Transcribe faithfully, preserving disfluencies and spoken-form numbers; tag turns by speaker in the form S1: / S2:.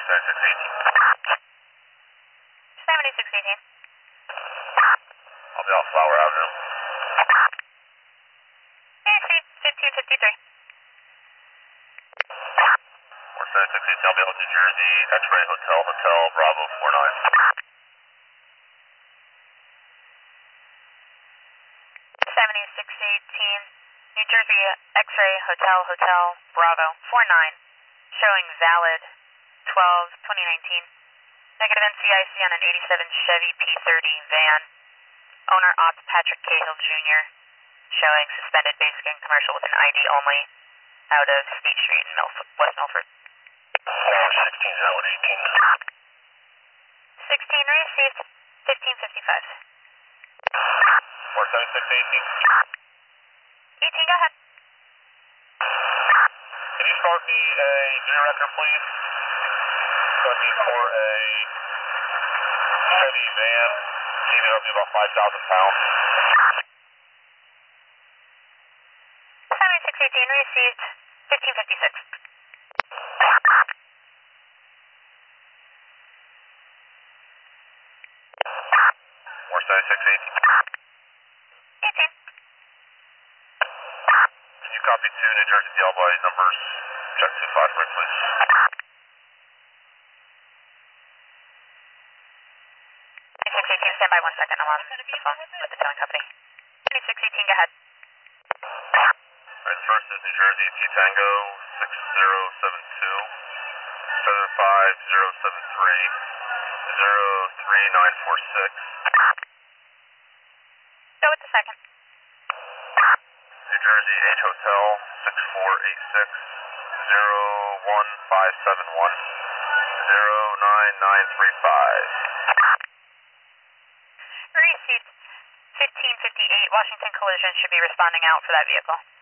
S1: seventy-six eighteen.
S2: seventy-six eighteen.
S1: I'll be off Flower Avenue.
S2: A C fifteen fifty-three.
S1: four seventy-six eighteen, I'll be out New Jersey, X-Ray Hotel, Hotel Bravo four nine.
S2: seventy-six eighteen. New Jersey X-Ray Hotel, Hotel Bravo four nine. Showing valid twelve twenty nineteen. Negative N C I C on an eighty-seven Chevy P thirty van. Owner Ops Patrick Cahill Junior Showing suspended basic and commercial with an I D only. Out of State Street in Milf- West Milford.
S1: sixteen oh eighteen.
S2: sixteen received. fifteen fifty-five.
S1: four seventy-six eighteen.
S2: eighteen, go ahead.
S1: Can you start me a junior record, please? Start me for a Chevy van. G V W about five thousand pounds.
S2: seventy-six eighteen received. fifteen fifty-six.
S1: four seventy-six eighteen.
S2: eighteen.
S1: Can you copy two New Jersey D L by numbers? Check two five for me, please.
S2: seventy-six eighteen, stand by one second. I'm on the phone with the towing company. seventy-six eighteen, go ahead.
S1: Alright, the first is New Jersey T Tango six zero seven two seven five zero seven three zero three nine four six.
S2: Go with the second.
S1: New Jersey H Hotel six four eight six zero one five seven one zero nine nine three five.
S2: Receipt fifteen fifty-eight. Washington Collision should be responding out for that vehicle.